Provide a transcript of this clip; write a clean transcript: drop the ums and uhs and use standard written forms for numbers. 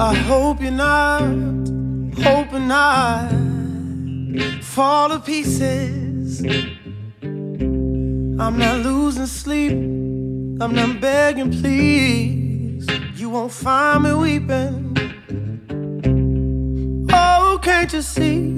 I hope you're not hoping I fall to pieces. I'm not losing sleep, I'm not begging, please. You won't find me weeping. Oh, can't you see?